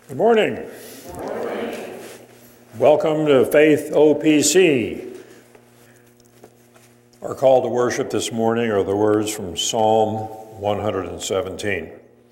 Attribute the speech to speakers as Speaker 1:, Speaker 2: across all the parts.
Speaker 1: Good morning.
Speaker 2: Good morning.
Speaker 1: Welcome to Faith OPC. Our call to worship this morning are the words from Psalm 117.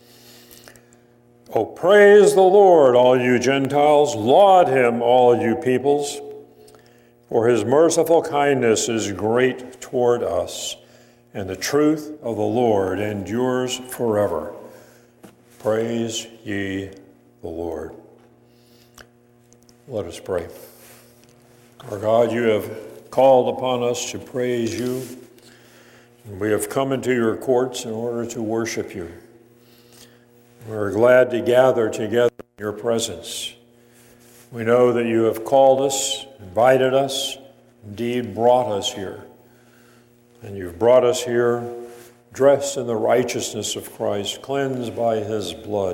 Speaker 1: Oh, praise the Lord, all you Gentiles. Laud him, all you peoples. For his merciful kindness is great toward us, and the truth of the Lord endures forever. Praise ye the Lord. Let us pray. Our God, you have called upon us to praise you, and we have come into your courts in order to worship you. We're glad to gather together in your presence. We know that you have called us, invited us, indeed brought us here. And you've brought us here dressed in the righteousness of Christ, cleansed by his blood,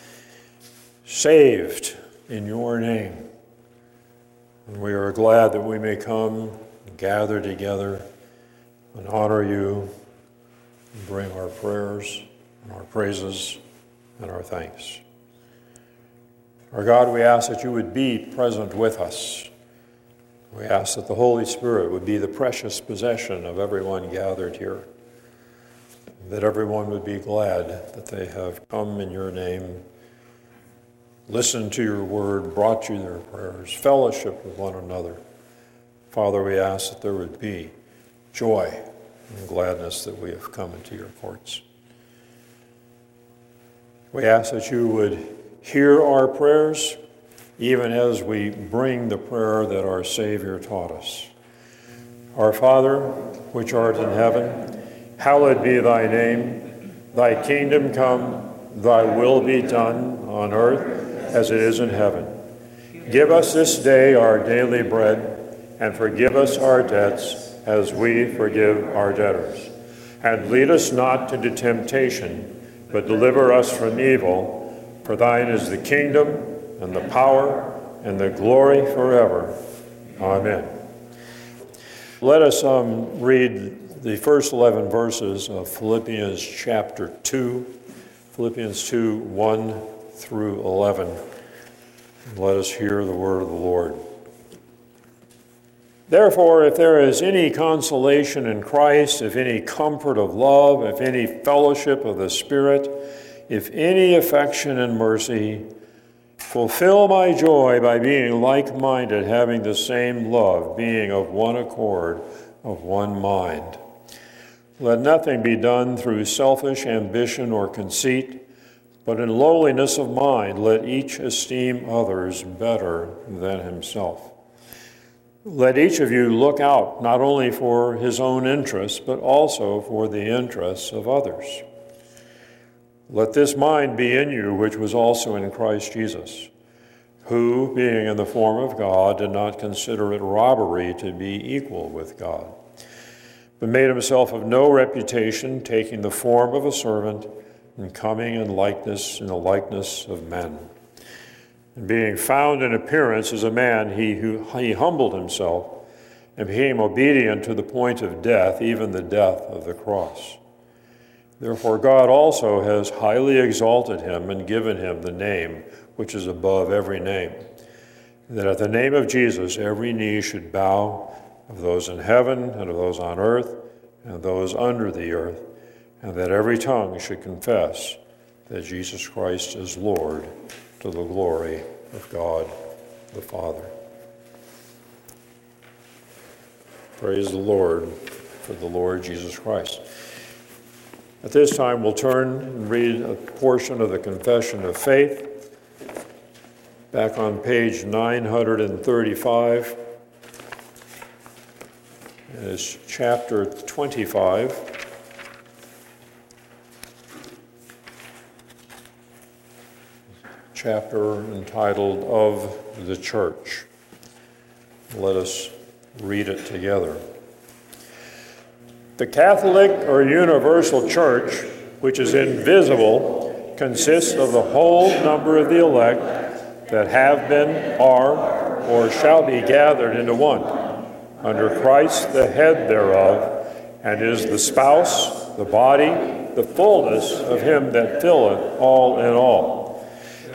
Speaker 1: saved in your name. And we are glad that we may come and gather together and honor you and bring our prayers and our praises and our thanks. Our God, we ask that you would be present with us. We ask that the Holy Spirit would be the precious possession of everyone gathered here, that everyone would be glad that they have come in your name, listened to your word, brought you their prayers, fellowship with one another. Father, we ask that there would be joy and gladness that we have come into your courts. We ask that you would hear our prayers, even as we bring the prayer that our Savior taught us. Our Father, which art in heaven, hallowed be thy name. Thy kingdom come, thy will be done on earth as it is in heaven. Give us this day our daily bread, and forgive us our debts as we forgive our debtors. And lead us not into temptation, but deliver us from evil. For thine is the kingdom, and the power, and the glory forever. Amen. Let us read the first 11 verses of Philippians chapter 2, Philippians 2, 1 through 11. And let us hear the word of the Lord. Therefore, if there is any consolation in Christ, if any comfort of love, if any fellowship of the Spirit, if any affection and mercy, fulfill my joy by being like-minded, having the same love, being of one accord, of one mind. Let nothing be done through selfish ambition or conceit, but in lowliness of mind let each esteem others better than himself. Let each of you look out not only for his own interests, but also for the interests of others. Let this mind be in you, which was also in Christ Jesus, who, being in the form of God, did not consider it robbery to be equal with God, but made himself of no reputation, taking the form of a servant, and coming in the likeness of men. And being found in appearance as a man, he humbled himself and became obedient to the point of death, even the death of the cross. Therefore God also has highly exalted him and given him the name which is above every name, that at the name of Jesus every knee should bow, of those in heaven and of those on earth and of those under the earth, and that every tongue should confess that Jesus Christ is Lord, to the glory of God the Father. Praise the Lord for the Lord Jesus Christ. At this time, we'll turn and read a portion of the Confession of Faith, back on page 935. It's chapter 25. Chapter entitled Of the Church. Let us read it together. The Catholic or universal Church, which is invisible, consists of the whole number of the elect that have been, are, or shall be gathered into one, under Christ the head thereof, and is the spouse, the body, the fullness of him that filleth all in all.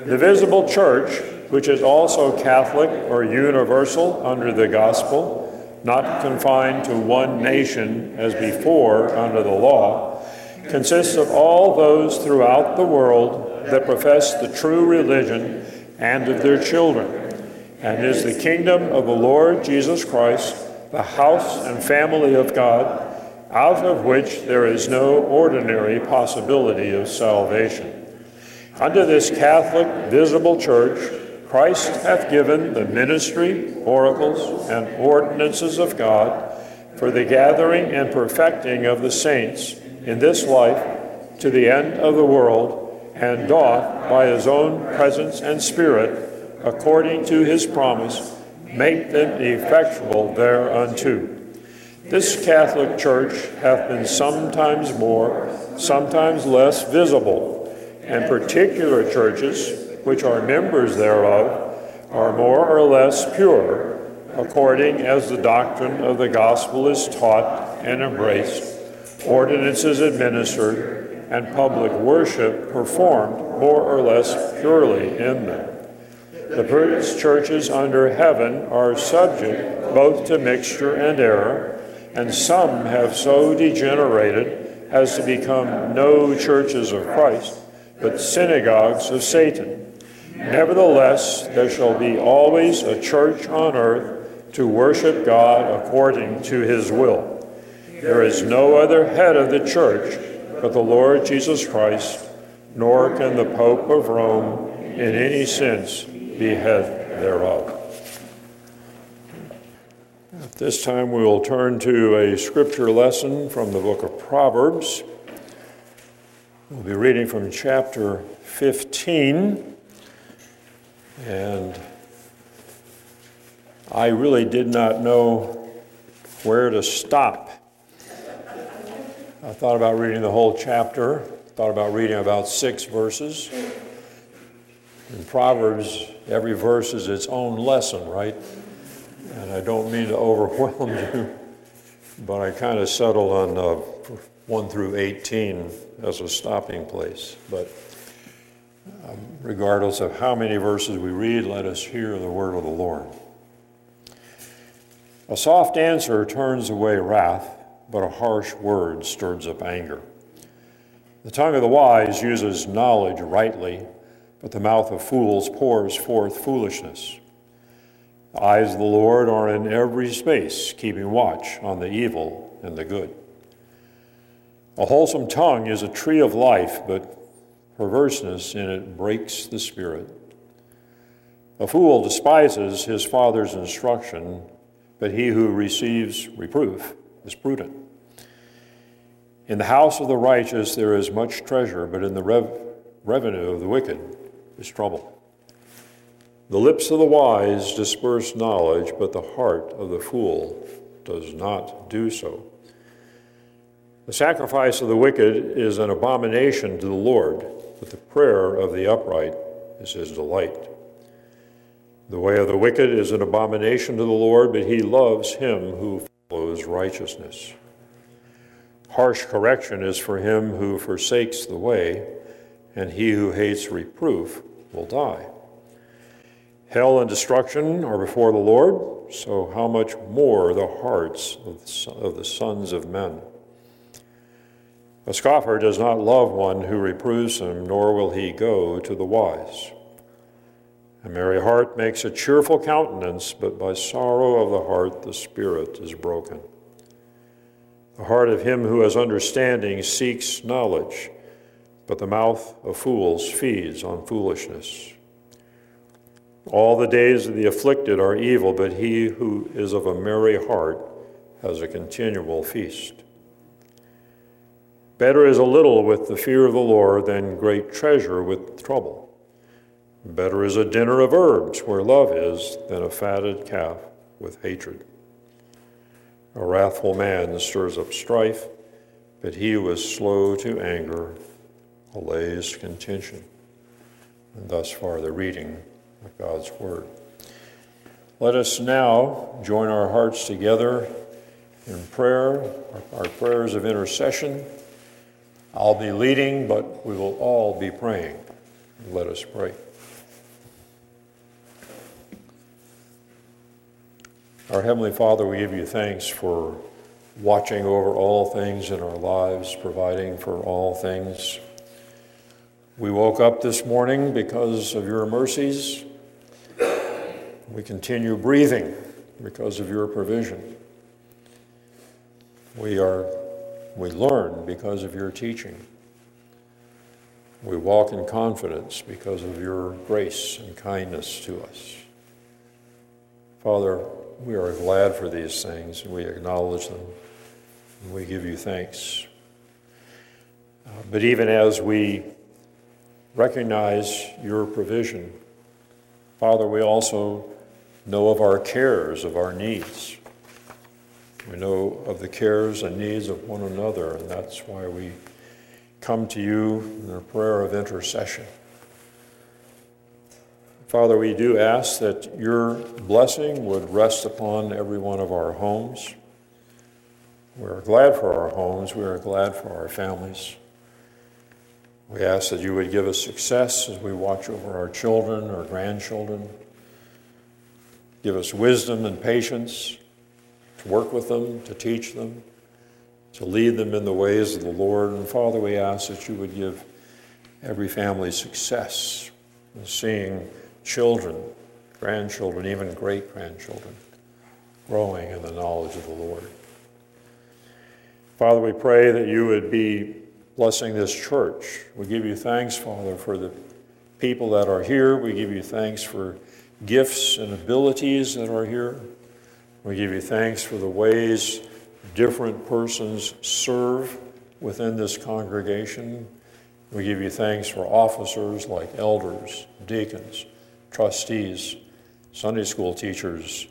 Speaker 1: The visible church, which is also Catholic or universal under the gospel, not confined to one nation as before under the law, consists of all those throughout the world that profess the true religion and of their children, and is the kingdom of the Lord Jesus Christ, the house and family of God, out of which there is no ordinary possibility of salvation. Unto this Catholic visible church Christ hath given the ministry, oracles, and ordinances of God for the gathering and perfecting of the saints in this life to the end of the world, and doth by his own presence and Spirit, according to his promise, make them effectual thereunto. This Catholic Church hath been sometimes more, sometimes less visible, and particular churches, which are members thereof, are more or less pure, according as the doctrine of the gospel is taught and embraced, ordinances administered, and public worship performed more or less purely in them. The first churches under heaven are subject both to mixture and error, and some have so degenerated as to become no churches of Christ, but synagogues of Satan. Nevertheless, there shall be always a church on earth to worship God according to his will. There is no other head of the church but the Lord Jesus Christ, nor can the Pope of Rome in any sense be head thereof. At this time we will turn to a scripture lesson from the book of Proverbs. We'll be reading from chapter 15. And I really did not know where to stop. I thought about reading the whole chapter, thought about reading about 6 verses. In Proverbs, every verse is its own lesson, right? And I don't mean to overwhelm you, but I kind of settled on 1 through 18 as a stopping place. But regardless of how many verses we read, let us hear the word of the Lord. A soft answer turns away wrath, but a harsh word stirs up anger. The tongue of the wise uses knowledge rightly, but the mouth of fools pours forth foolishness. The eyes of the Lord are in every space, keeping watch on the evil and the good. A wholesome tongue is a tree of life, but perverseness in it breaks the spirit. A fool despises his father's instruction, but he who receives reproof is prudent. In the house of the righteous there is much treasure, but in the revenue of the wicked is trouble. The lips of the wise disperse knowledge, but the heart of the fool does not do so. The sacrifice of the wicked is an abomination to the Lord, but the prayer of the upright is his delight. The way of the wicked is an abomination to the Lord, but he loves him who follows righteousness. Harsh correction is for him who forsakes the way, and he who hates reproof will die. Hell and destruction are before the Lord, so how much more the hearts of the sons of men. A scoffer does not love one who reproves him, nor will he go to the wise. A merry heart makes a cheerful countenance, but by sorrow of the heart the spirit is broken. The heart of him who has understanding seeks knowledge, but the mouth of fools feeds on foolishness. All the days of the afflicted are evil, but he who is of a merry heart has a continual feast. Better is a little with the fear of the Lord than great treasure with trouble. Better is a dinner of herbs where love is than a fatted calf with hatred. A wrathful man stirs up strife, but he who is slow to anger allays contention. And thus far the reading of God's word. Let us now join our hearts together in prayer, our prayers of intercession. I'll be leading, but we will all be praying. Let us pray. Our Heavenly Father, we give you thanks for watching over all things in our lives, providing for all things. We woke up this morning because of your mercies. We continue breathing because of your provision. We learn because of your teaching. We walk in confidence because of your grace and kindness to us. Father, we are glad for these things, and we acknowledge them, and we give you thanks. But even as we recognize your provision, Father, we also know of our cares, of our needs. We know of the cares and needs of one another, and that's why we come to you in a prayer of intercession. Father, we do ask that your blessing would rest upon every one of our homes. We are glad for our homes. We are glad for our families. We ask that you would give us success as we watch over our children, our grandchildren. Give us wisdom and patience to work with them, to teach them, to lead them in the ways of the Lord. And Father, we ask that you would give every family success in seeing children, grandchildren, even great-grandchildren growing in the knowledge of the Lord. Father, we pray that you would be blessing this church. We give you thanks, Father, for the people that are here. We give you thanks for gifts and abilities that are here. We give you thanks for the ways different persons serve within this congregation. We give you thanks for officers like elders, deacons, trustees, Sunday school teachers,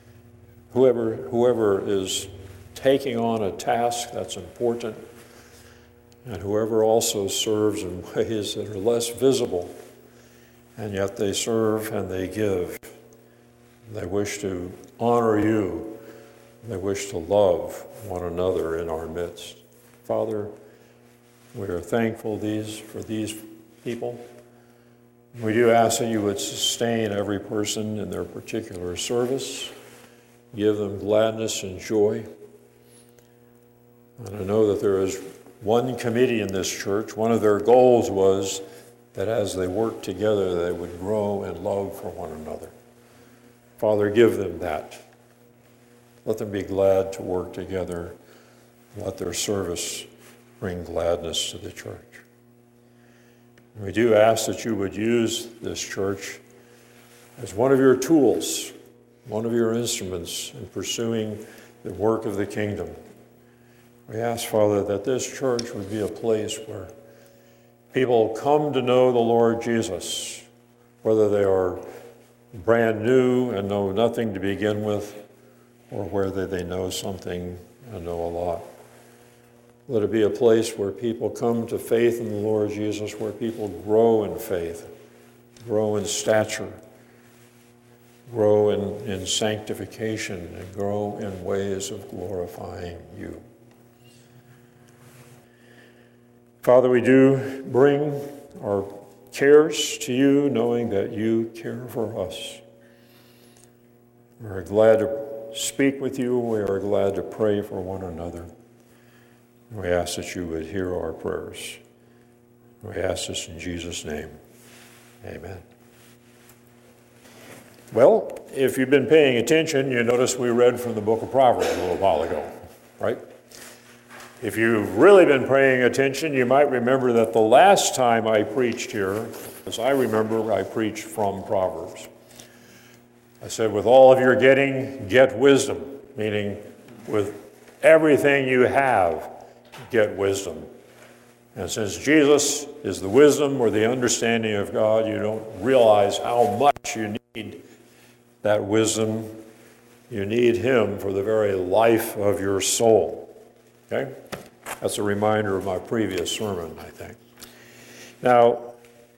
Speaker 1: whoever is taking on a task that's important, and whoever also serves in ways that are less visible, and yet they serve and they give. They wish to honor you. They wish to love one another in our midst. Father, we are thankful for these people. We do ask that you would sustain every person in their particular service, give them gladness and joy. And I know that there is one committee in this church. One of their goals was that as they work together, they would grow in love for one another. Father, give them that. Let them be glad to work together. Let their service bring gladness to the church. We do ask that you would use this church as one of your tools, one of your instruments in pursuing the work of the kingdom. We ask, Father, that this church would be a place where people come to know the Lord Jesus, whether they are brand new and know nothing to begin with, or whether they know something and know a lot. Let it be a place where people come to faith in the Lord Jesus, where people grow in faith, grow in stature, grow in sanctification, and grow in ways of glorifying you. Father, we do bring our cares to you, knowing that you care for us. We're glad to speak with you. We are glad to pray for one another. We ask that you would hear our prayers. We ask this in Jesus' name. Amen. Well, if you've been paying attention, you notice we read from the book of Proverbs a little while ago, right? If you've really been paying attention, you might remember that the last time I preached here, as I remember, I preached from Proverbs. I said, with all of your getting, get wisdom, meaning with everything you have, get wisdom. And since Jesus is the wisdom or the understanding of God, you don't realize how much you need that wisdom. You need him for the very life of your soul. Okay? That's a reminder of my previous sermon, I think. Now,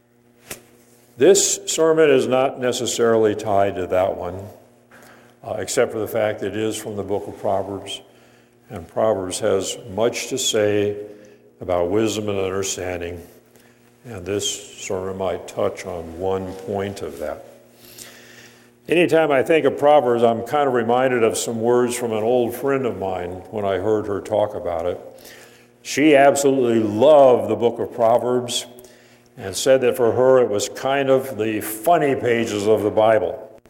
Speaker 1: this sermon is not necessarily tied to that one, except for the fact that it is from the book of Proverbs. And Proverbs has much to say about wisdom and understanding, and this sermon might touch on one point of that. Anytime I think of Proverbs, I'm kind of reminded of some words from an old friend of mine when I heard her talk about it. She absolutely loved the book of Proverbs and said that for her it was kind of the funny pages of the Bible.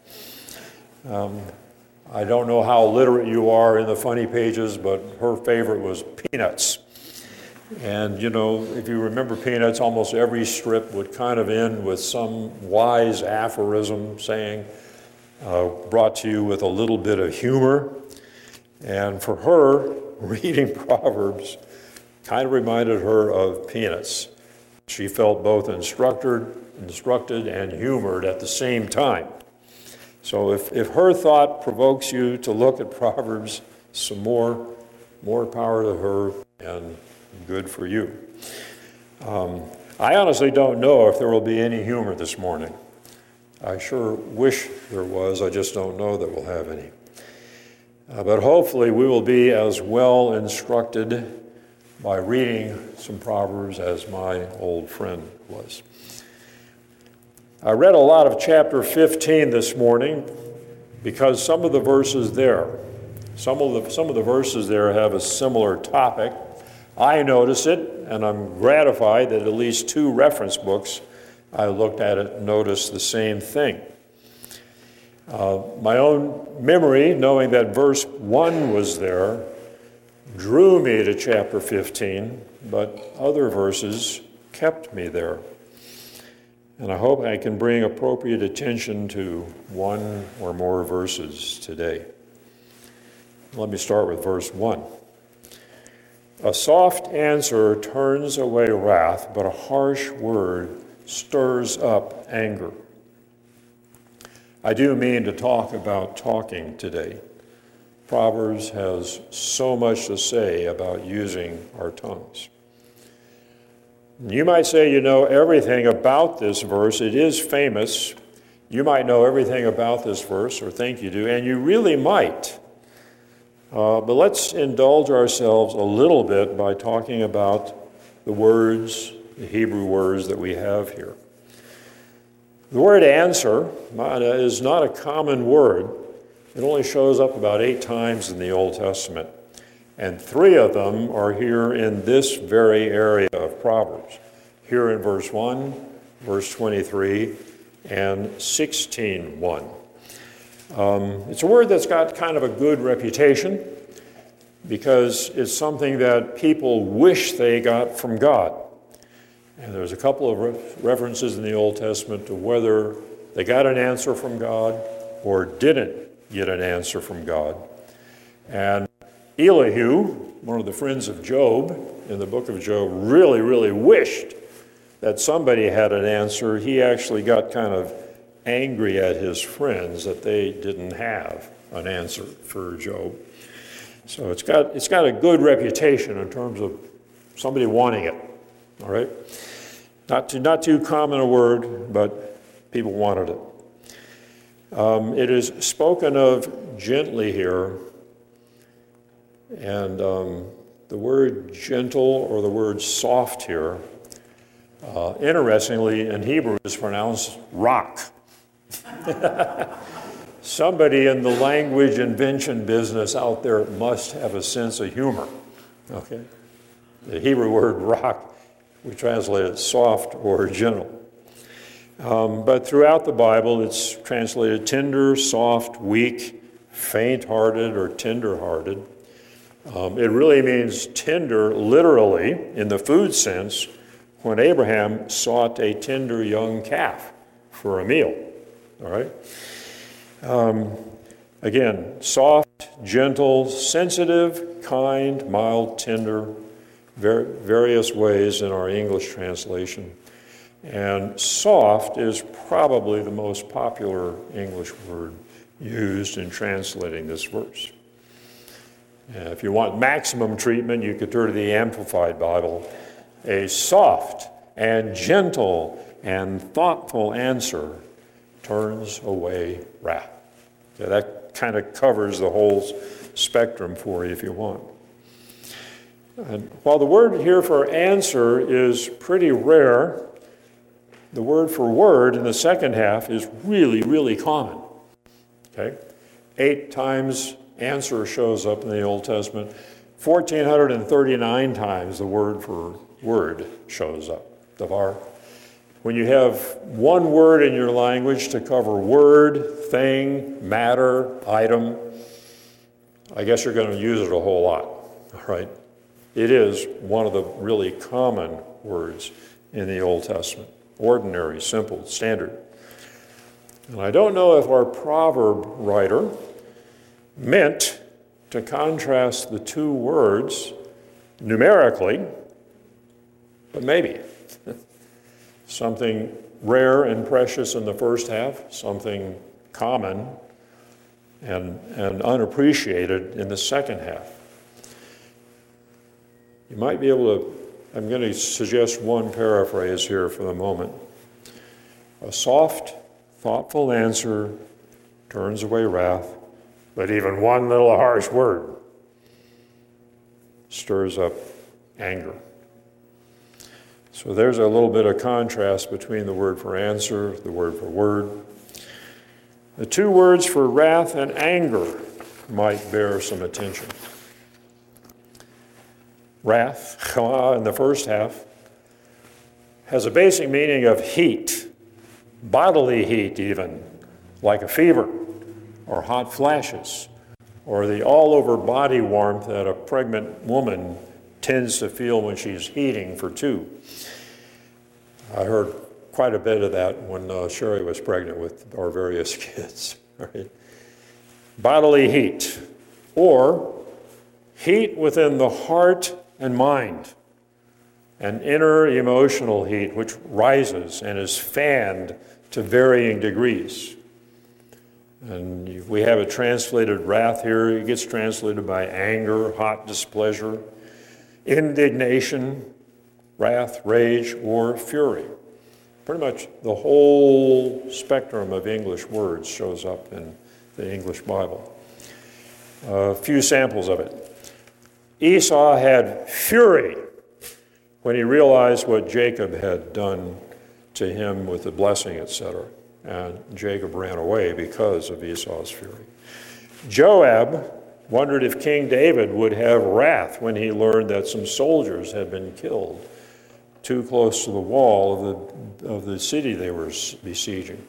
Speaker 1: I don't know how literate you are in the funny pages, but her favorite was Peanuts. And, you know, if you remember Peanuts, almost every strip would kind of end with some wise aphorism saying, brought to you with a little bit of humor. And for her, reading Proverbs kind of reminded her of Peanuts. She felt both instructed and humored at the same time. So if her thought provokes you to look at Proverbs some more power to her, and good for you. I honestly don't know if there will be any humor this morning. I sure wish there was. I just don't know that we'll have any. But hopefully we will be as well instructed by reading some Proverbs as my old friend was. I read a lot of chapter 15 this morning because some of the verses there, some of the verses there have a similar topic. I notice it, and I'm gratified that at least 2 reference books I looked at it noticed the same thing. My own memory, knowing that verse 1 was there, drew me to chapter 15, but other verses kept me there. And I hope I can bring appropriate attention to one or more verses today. Let me start with verse 1. A soft answer turns away wrath, but a harsh word stirs up anger. I do mean to talk about talking today. Proverbs has so much to say about using our tongues. You might say you know everything about this verse. It is famous. You might know everything about this verse or think you do, and you really might. But let's indulge ourselves a little bit by talking about the words, the Hebrew words that we have here. The word answer is not a common word. It only shows up about 8 times in the Old Testament. And 3 of them are here in this very area of Proverbs. Here in verse 1, verse 23, and 16:1. It's a word that's got kind of a good reputation because it's something that people wish they got from God. And there's a couple of references in the Old Testament to whether they got an answer from God or didn't get an answer from God. And Elihu, one of the friends of Job in the book of Job, really wished that somebody had an answer. He actually got kind of angry at his friends that they didn't have an answer for Job. So it's got a good reputation in terms of somebody wanting it. All right? Not too common a word, but people wanted it. It is spoken of gently here, and the word gentle or the word soft here, interestingly, in Hebrew is pronounced rock. Somebody in the language invention business out there must have a sense of humor. Okay? The Hebrew word rock, we translate it soft or gentle. But throughout the Bible, it's translated tender, soft, weak, faint-hearted, or tender-hearted. It really means tender, literally, in the food sense, when Abraham sought a tender young calf for a meal. All right? Again, soft, gentle, sensitive, kind, mild, tender, various ways in our English translation. And soft is probably the most popular English word used in translating this verse. If you want maximum treatment, you could turn to the Amplified Bible. A soft and gentle and thoughtful answer turns away wrath. Okay, that kind of covers the whole spectrum for you if you want. And while the word here for answer is pretty rare, the word for word in the second half is really common. Okay? 8 times answer shows up in the Old Testament. 1,439 times the word for word shows up, davar. When you have one word in your language to cover word, thing, matter, item, I guess you're going to use it a whole lot, all right? It is one of the really common words in the Old Testament. Ordinary, simple, standard. And I don't know if our proverb writer meant to contrast the two words numerically, but maybe. Something rare and precious in the first half, something common and unappreciated in the second half. You might be able to, I'm going to suggest one paraphrase here for the moment. A soft, thoughtful answer turns away wrath, but even one little harsh word stirs up anger. So there's a little bit of contrast between the word for answer, the word for word. The two words for wrath and anger might bear some attention. Wrath, in the first half, has a basic meaning of heat, bodily heat even, like a fever or hot flashes, or the all-over body warmth that a pregnant woman tends to feel when she's heating for two. I heard quite a bit of that when Sherry was pregnant with our various kids. Right? Bodily heat, or heat within the heart and mind, an inner emotional heat which rises and is fanned to varying degrees. And we have it translated wrath here. It gets translated by anger, hot displeasure, indignation, wrath, rage, or fury. Pretty much the whole spectrum of English words shows up in the English Bible. A few samples of it. Esau had fury when he realized what Jacob had done to him with the blessing, etc. And Jacob ran away because of Esau's fury. Joab wondered if King David would have wrath when he learned that some soldiers had been killed too close to the wall of the city they were besieging.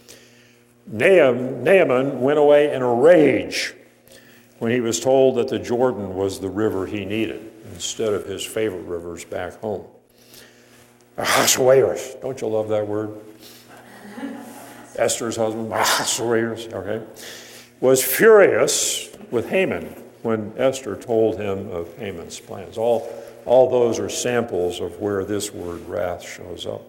Speaker 1: Naaman went away in a rage when he was told that the Jordan was the river he needed instead of his favorite rivers back home. Ahasuerus, don't you love that word? Esther's husband, Ahasuerus, okay, was furious with Haman when Esther told him of Haman's plans. All those are samples of where this word wrath shows up.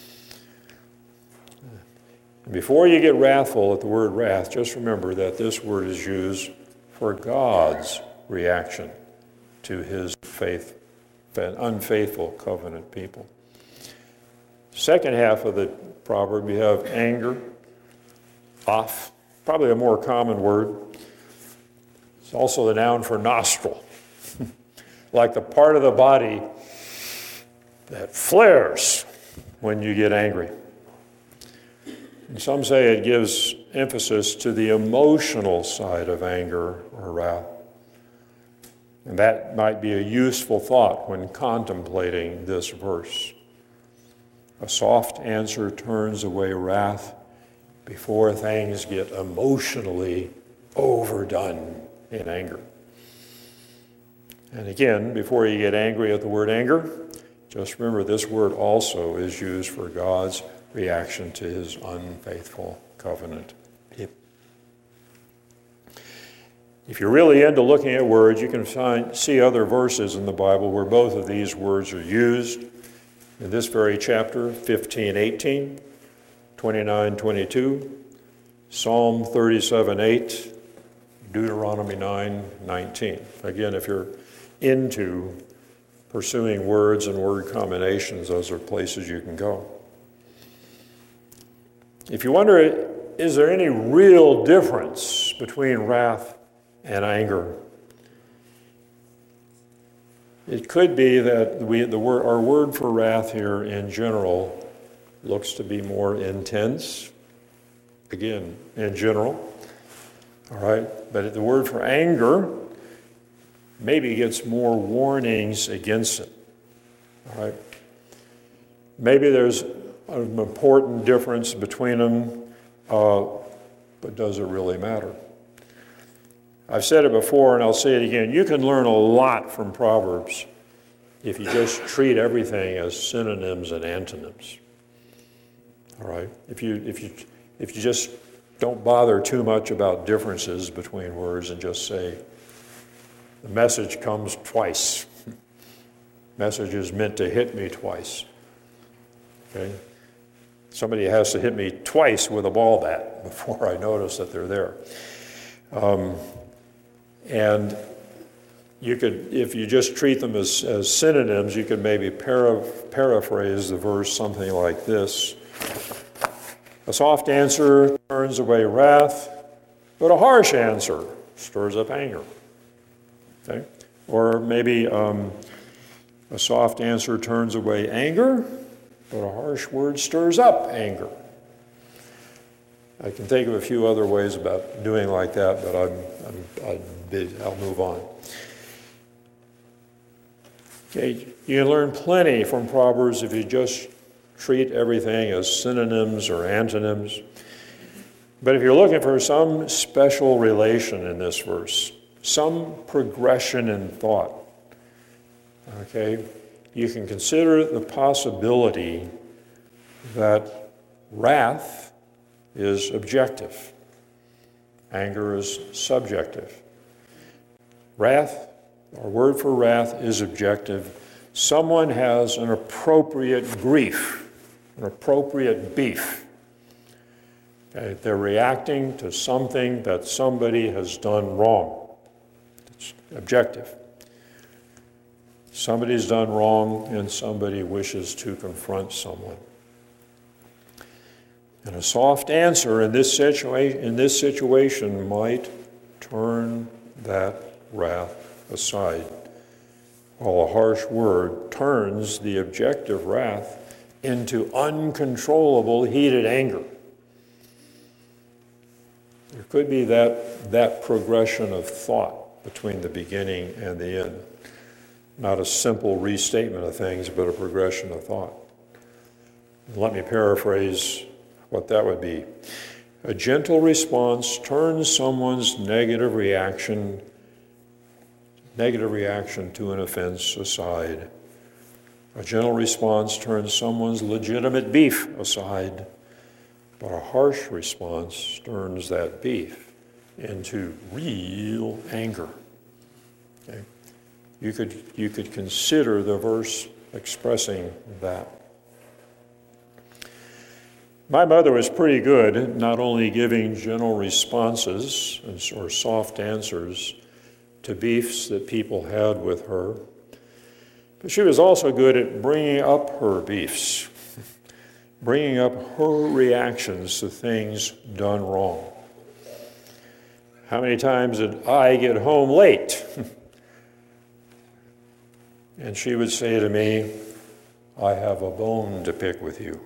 Speaker 1: Before you get wrathful at the word wrath, just remember that this word is used for God's reaction to his unfaithful covenant people. Second half of the proverb, you have anger, off, probably a more common word. It's also the noun for nostril, like the part of the body that flares when you get angry. And some say it gives emphasis to the emotional side of anger or wrath. And that might be a useful thought when contemplating this verse. A soft answer turns away wrath before things get emotionally overdone in anger. And again, before you get angry at the word anger, just remember this word also is used for God's reaction to his unfaithful covenant people. If you're really into looking at words, you can see other verses in the Bible where both of these words are used. In this very chapter, 15:18, 29:22, Psalm 37:8, Deuteronomy 9:19. Again, if you're into pursuing words and word combinations, those are places you can go. If you wonder, is there any real difference between wrath and anger? It could be that our word for wrath here in general looks to be more intense. Again, in general. All right? But the word for anger maybe gets more warnings against it. All right? Maybe there's an important difference between them, but does it really matter? I've said it before, and I'll say it again. You can learn a lot from Proverbs if you just treat everything as synonyms and antonyms. All right? If you just don't bother too much about differences between words and just say, the message comes twice. Message is meant to hit me twice. Okay? Somebody has to hit me twice with a ball bat before I notice that they're there. And you could, if you just treat them as synonyms, you could maybe paraphrase the verse something like this. A soft answer turns away wrath, but a harsh answer stirs up anger. Okay? Or maybe a soft answer turns away anger, but a harsh word stirs up anger. I can think of a few other ways about doing like that, but I'll move on. Okay, you can learn plenty from Proverbs if you just treat everything as synonyms or antonyms. But if you're looking for some special relation in this verse, some progression in thought, okay, you can consider the possibility that wrath is objective. Anger is subjective. Wrath, our word for wrath, is objective. Someone has an appropriate grief, an appropriate beef. Okay? They're reacting to something that somebody has done wrong. It's objective. Somebody's done wrong and somebody wishes to confront someone. And a soft answer in this situation might turn that wrath aside, while a harsh word turns the objective wrath into uncontrollable heated anger. There could be that progression of thought between the beginning and the end. Not a simple restatement of things, but a progression of thought. Let me paraphrase what that would be. A gentle response turns someone's negative reaction to an offense aside. A gentle response turns someone's legitimate beef aside, but a harsh response turns that beef into real anger. Okay? You could consider the verse expressing that. My mother was pretty good at not only giving gentle responses or soft answers to beefs that people had with her, but she was also good at bringing up her beefs, bringing up her reactions to things done wrong. How many times did I get home late? And she would say to me, I have a bone to pick with you.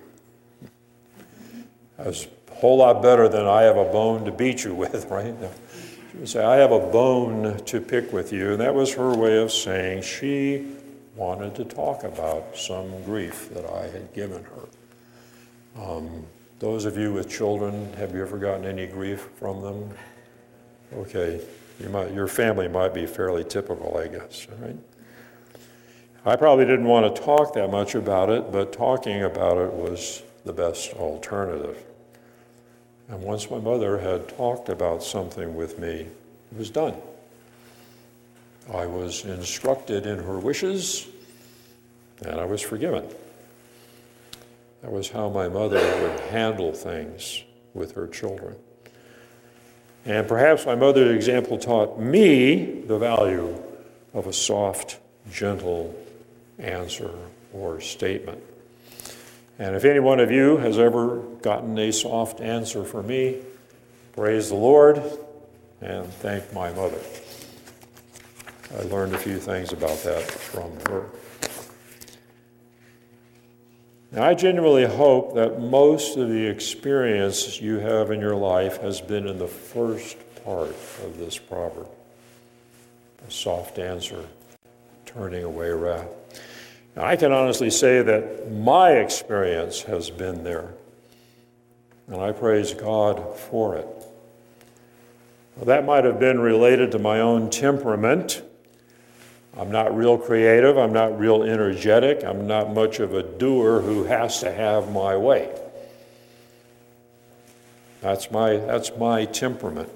Speaker 1: That's a whole lot better than I have a bone to beat you with, right? She would say, I have a bone to pick with you. And that was her way of saying she wanted to talk about some grief that I had given her. Those of you with children, have you ever gotten any grief from them? Okay, your family might be fairly typical, I guess, right? I probably didn't want to talk that much about it, but talking about it was the best alternative. And once my mother had talked about something with me, it was done. I was instructed in her wishes, and I was forgiven. That was how my mother would handle things with her children. And perhaps my mother's example taught me the value of a soft, gentle answer or statement. And if any one of you has ever gotten a soft answer from me, praise the Lord and thank my mother. I learned a few things about that from her. Now, I genuinely hope that most of the experience you have in your life has been in the first part of this proverb. A soft answer, turning away wrath. Now, I can honestly say that my experience has been there, and I praise God for it. Well, that might have been related to my own temperament. I'm not real creative, I'm not real energetic, I'm not much of a doer who has to have my way. That's my temperament.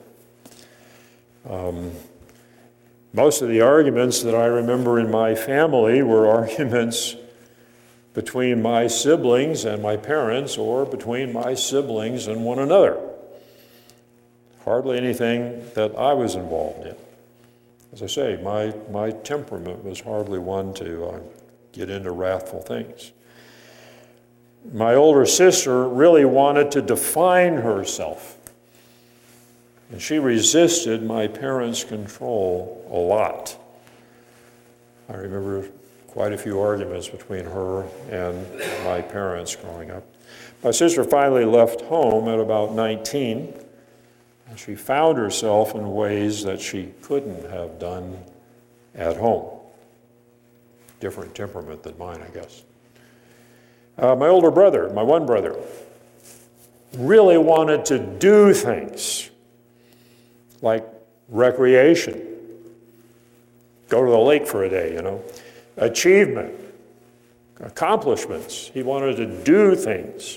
Speaker 1: Most of the arguments that I remember in my family were arguments between my siblings and my parents, or between my siblings and one another. Hardly anything that I was involved in. As I say, my temperament was hardly one to get into wrathful things. My older sister really wanted to define herself, and she resisted my parents' control a lot. I remember quite a few arguments between her and my parents growing up. My sister finally left home at about 19. She found herself in ways that she couldn't have done at home. Different temperament than mine, I guess. My older brother, my one brother, really wanted to do things like recreation, go to the lake for a day, achievement, accomplishments. He wanted to do things.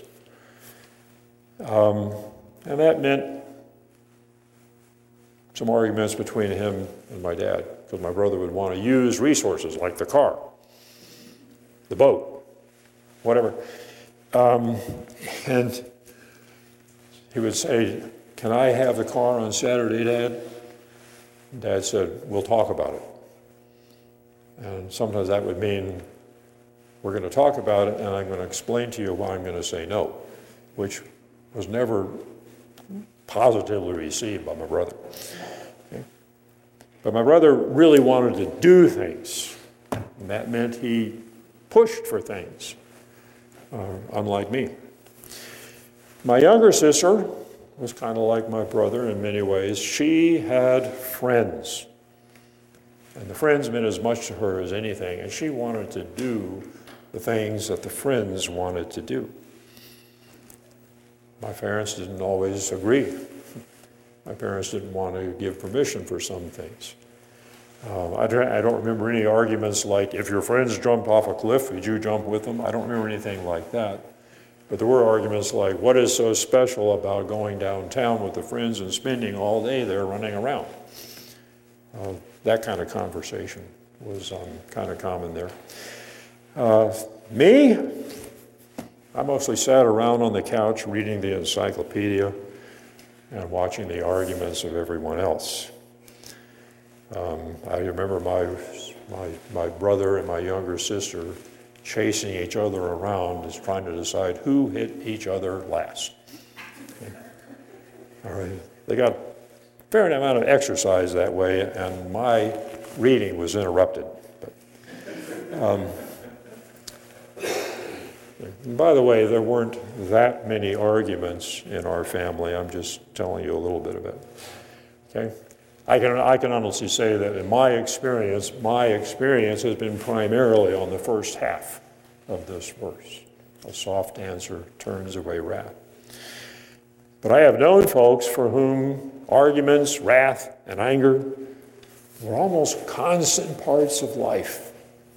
Speaker 1: And that meant some arguments between him and my dad, because my brother would want to use resources like the car, the boat, whatever. And he would say, "Can I have the car on Saturday, Dad?" And Dad said, "We'll talk about it." And sometimes that would mean, we're going to talk about it, and I'm going to explain to you why I'm going to say no, which was never positively received by my brother. Okay? But my brother really wanted to do things, and that meant he pushed for things, unlike me. My younger sister was kind of like my brother in many ways. She had friends, and the friends meant as much to her as anything, and she wanted to do the things that the friends wanted to do. My parents didn't always agree. My parents didn't want to give permission for some things. I don't remember any arguments like, if your friends jumped off a cliff, would you jump with them? I don't remember anything like that. But there were arguments like, what is so special about going downtown with the friends and spending all day there running around? That kind of conversation was kind of common there. Me? I mostly sat around on the couch reading the encyclopedia and watching the arguments of everyone else. I remember my brother and my younger sister chasing each other around, just trying to decide who hit each other last. Okay. All right. They got a fair amount of exercise that way, and my reading was interrupted. And by the way, there weren't that many arguments in our family. I'm just telling you a little bit of it. Okay? I can honestly say that in my experience has been primarily on the first half of this verse. A soft answer turns away wrath. But I have known folks for whom arguments, wrath, and anger were almost constant parts of life.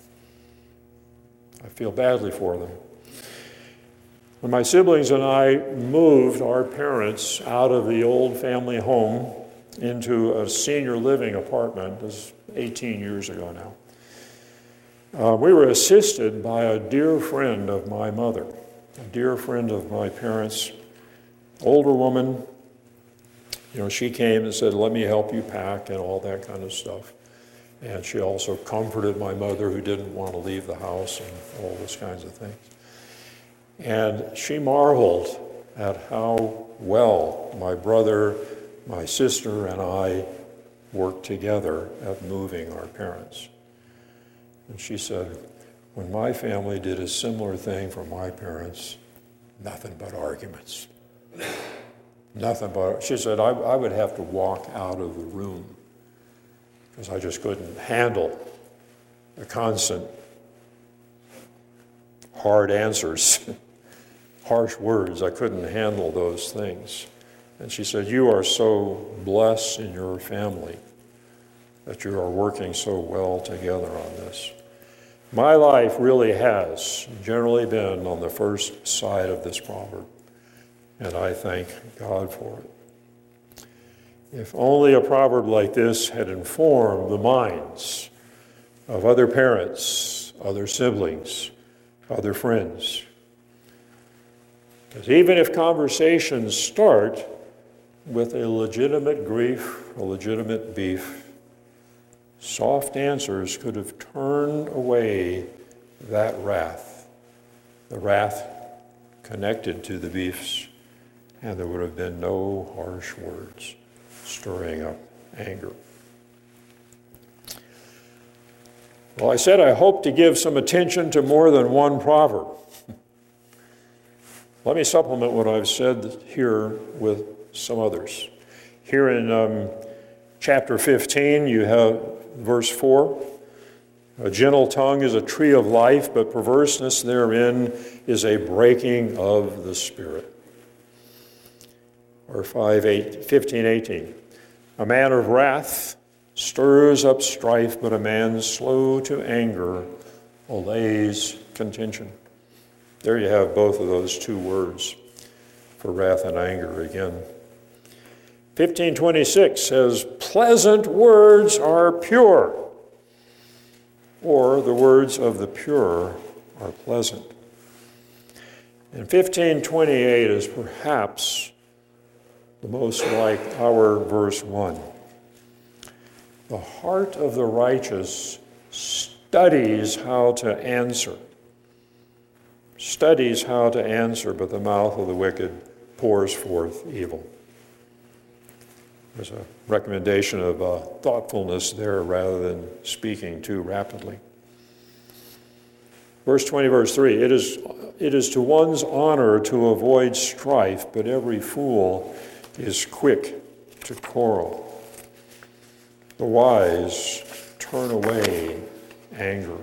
Speaker 1: I feel badly for them. When my siblings and I moved our parents out of the old family home into a senior living apartment, this is 18 years ago now, we were assisted by a dear friend of my mother, a dear friend of my parents, older woman. She came and said, "Let me help you pack," and all that kind of stuff. And she also comforted my mother, who didn't want to leave the house, and all those kinds of things. And she marveled at how well my brother, my sister, and I worked together at moving our parents. And she said, when my family did a similar thing for my parents, nothing but arguments. Nothing but, she said, I would have to walk out of the room because I just couldn't handle the constant hard answers, harsh words. I couldn't handle those things. And she said, you are so blessed in your family that you are working so well together on this. My life really has generally been on the first side of this proverb, and I thank God for it. If only a proverb like this had informed the minds of other parents, other siblings, other friends. Because even if conversations start with a legitimate grief, a legitimate beef, soft answers could have turned away that wrath, the wrath connected to the beefs, and there would have been no harsh words stirring up anger. Well, I said I hope to give some attention to more than one proverb. Let me supplement what I've said here with some others. Here in chapter 15, you have verse 4. A gentle tongue is a tree of life, but perverseness therein is a breaking of the spirit. Or 15:18. A man of wrath stirs up strife, but a man slow to anger allays contention. There you have both of those two words for wrath and anger again. 15:26 says, pleasant words are pure, or the words of the pure are pleasant. And 15:28 is perhaps the most like our verse 1. The heart of the righteous studies how to answer. Studies how to answer, but the mouth of the wicked pours forth evil. There's a recommendation of thoughtfulness there rather than speaking too rapidly. Verse 20, verse 3, it is to one's honor to avoid strife, but every fool is quick to quarrel. The wise turn away anger.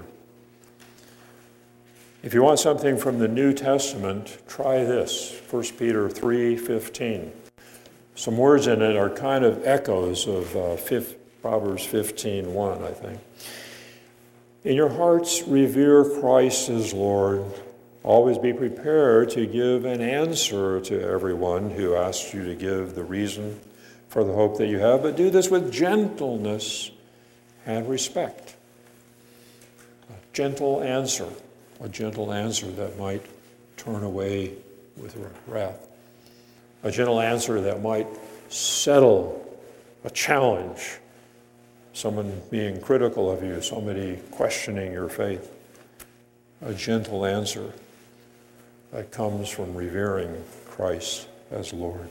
Speaker 1: If you want something from the New Testament, try this, 1 Peter 3:15. Some words in it are kind of echoes of Proverbs 15:1, I think. In your hearts, revere Christ as Lord. Always be prepared to give an answer to everyone who asks you to give the reason for the hope that you have, but do this with gentleness and respect. A gentle answer that might turn away with wrath. A gentle answer that might settle a challenge, someone being critical of you, somebody questioning your faith. A gentle answer that comes from revering Christ as Lord.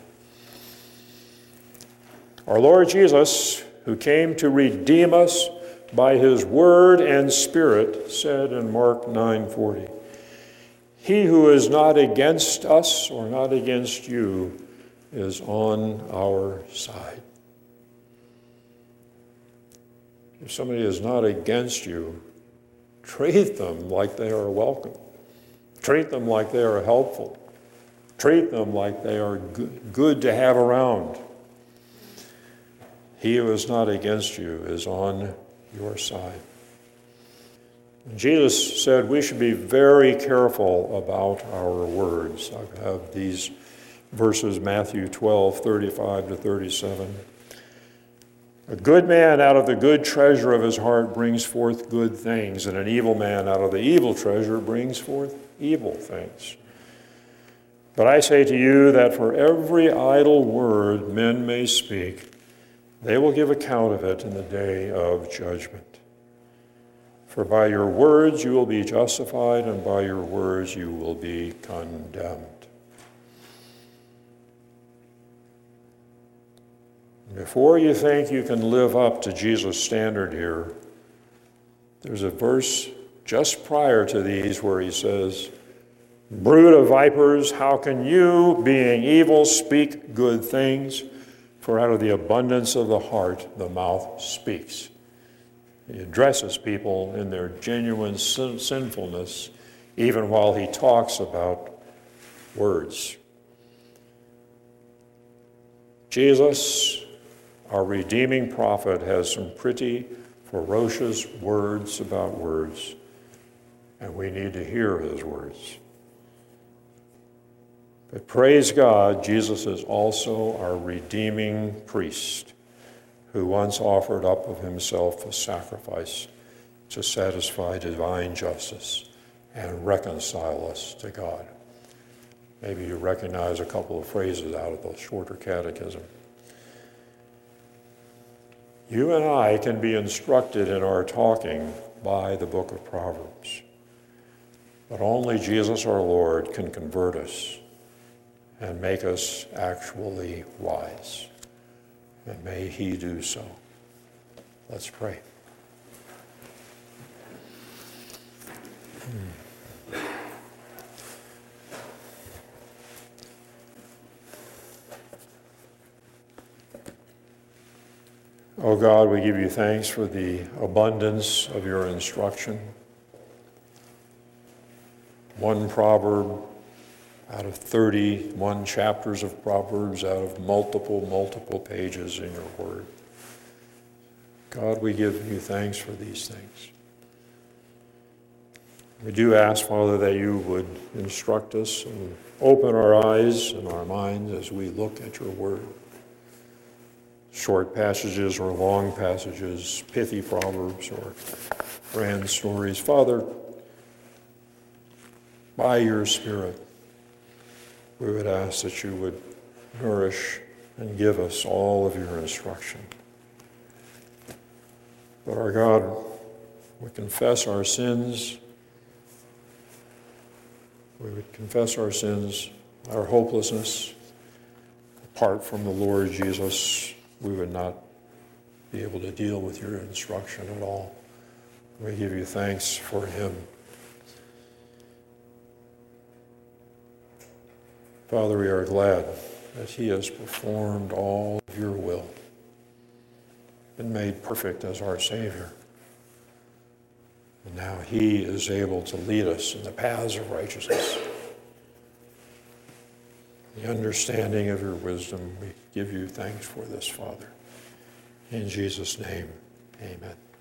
Speaker 1: Our Lord Jesus, who came to redeem us by his word and spirit, said in Mark 9:40, he who is not against us or not against you is on our side. If somebody is not against you, treat them like they are welcome. Treat them like they are helpful. Treat them like they are good to have around. He who is not against you is on your side. And Jesus said we should be very careful about our words. I have these verses, Matthew 12:35-37. A good man out of the good treasure of his heart brings forth good things, and an evil man out of the evil treasure brings forth evil things. But I say to you that for every idle word men may speak, they will give account of it in the day of judgment. For by your words you will be justified, and by your words you will be condemned. Before you think you can live up to Jesus' standard here, there's a verse just prior to these, where he says, "Brood of vipers, how can you, being evil, speak good things? For out of the abundance of the heart, the mouth speaks." He addresses people in their genuine sinfulness, even while he talks about words. Jesus, our redeeming prophet, has some pretty ferocious words about words, and we need to hear his words. But praise God, Jesus is also our redeeming priest, who once offered up of himself a sacrifice to satisfy divine justice and reconcile us to God. Maybe you recognize a couple of phrases out of the shorter catechism. You and I can be instructed in our talking by the book of Proverbs, but only Jesus our Lord can convert us and make us actually wise. And may he do so. Let's pray. Oh God, we give you thanks for the abundance of your instruction. One proverb out of 31 chapters of Proverbs, out of multiple pages in your word. God, we give you thanks for these things. We do ask, Father, that you would instruct us and open our eyes and our minds as we look at your word. Short passages or long passages, pithy proverbs or grand stories. Father, by your Spirit, we would ask that you would nourish and give us all of your instruction. But our God, we confess our sins. We would confess our sins, our hopelessness. Apart from the Lord Jesus, we would not be able to deal with your instruction at all. We give you thanks for him. Father, we are glad that he has performed all of your will, been made perfect as our Savior. And now he is able to lead us in the paths of righteousness. The understanding of your wisdom, we give you thanks for this, Father. In Jesus' name, amen.